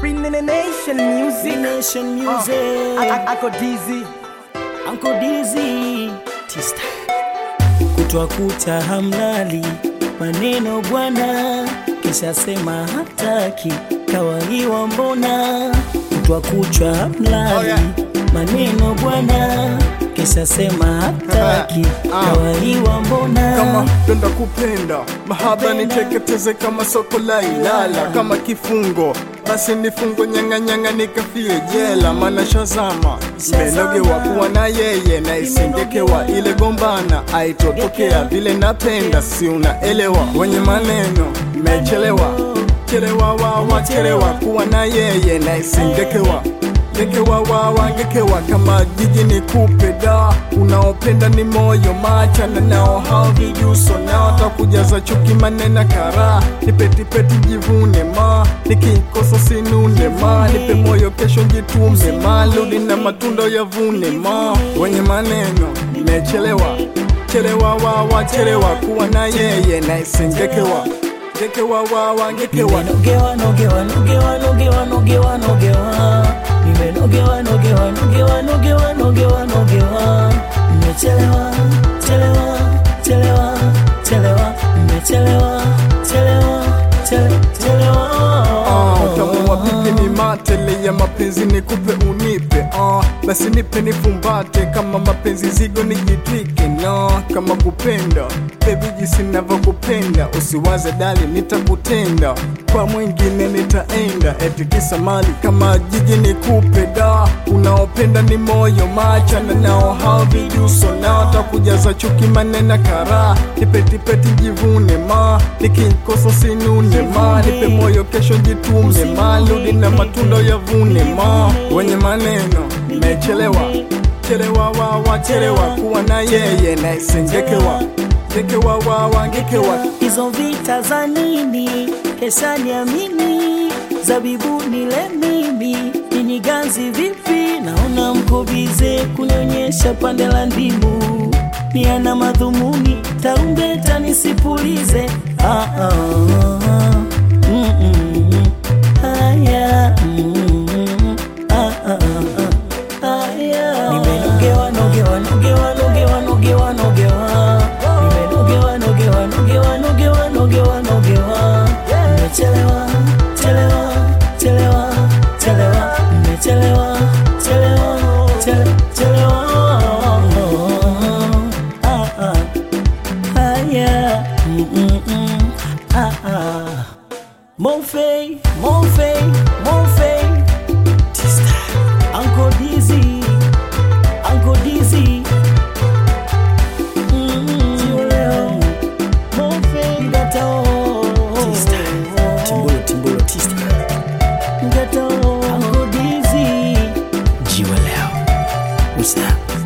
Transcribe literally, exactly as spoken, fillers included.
Bring in the nation music. Nation music. Uh, Uncle Dizzy. Uncle Dizzy. Tista. Kutwa kucha hamlali, maneno bwana, kisha sema hataki, kawaiwa mbona. Kutwa kucha hamlali, oh, yeah. Maneno bwana, kisha sema hataki, kawaiwa mbona. Kama penda kupenda, mahaba niteketeze kama soko la Ilala. Kama kifungo, basi nifungo nyanga nyanga nikafie jela. Mana shazama, menogewa kuwa na yeye, na isengekewa ile gombana. Aitotokea vile napenda, si unaelewa. Wenye maneno, mechelewa, chelewa wawa chelewa. Kuwa na yeye, na isengekewa Ngekewa wawa ngekewa kama jiji ni kupe da. Unaopenda ni moyo machana nao hao vijuso. Nao takujaza chuki manena kara. Nipeti peti jivune ma, nikikosa sinune ma. Nipe moyo kesho njitume ma, ludi na matundo ya vune ma. Wenye maneno, mechelewa, chelewa wawa chelewa. Kuwa na yeye na isengekewa Ngekewa wawa ngekewa Nogewa nogewa nogewa nogewa nogewa nogewa Nimenogewa nogewa nogewa nogewa nogewa nogewa Nimechelewa chelewa chelewa chelewa Nimechelewa chelewa chelewa Utamu wa pipi ni matele ya mapenzi nikupe unipe uh, Basi nipe nifumbate kama mapenzi zigo nijitwike no. Kama kupenda baby jinsi ninavyokupenda, usiwaze dali nitakutenda, kwa mwingine nitaenda. Eti kisa mali kama jiji nikupe da. Unaopenda ni moyo machana nao hao vijuso. Nao takujaza chuki manena kara. Nipeti peti jivune ma, nikikosa sinune ma. Nipe moyo kesho jitume ma, ludi na matundo ya vune ma. Wenye maneno, mechelewa, chelewa wawa chelewa. Kuwa na yeye na isengekewa Ngekewa wawa ngekewa. Hizo vita za nini, kesha niamini. Zabibu nile mimi, nini ganzi vipi. Naona mko bize kunionyesha pande la ndimu. Ni ana madhumuni, tarumbeta nisipulize. Ah ah ah mm mm Aya mm ah ah ah Aya. Nimenogewa nogewa nogewa nogewa nogewa nogewa Nimenogewa nogewa nogewa nogewa nogewa nogewa Nimechelewa chelewa chelewa chelewa Nimechelewa chelewa chelewa Ah ah Aya mm mm ah ah Monfey Monfey Monfey Tista Uncle Dizzy Uncle Dizzy Uncle Dizzy Jiwa leo What's that?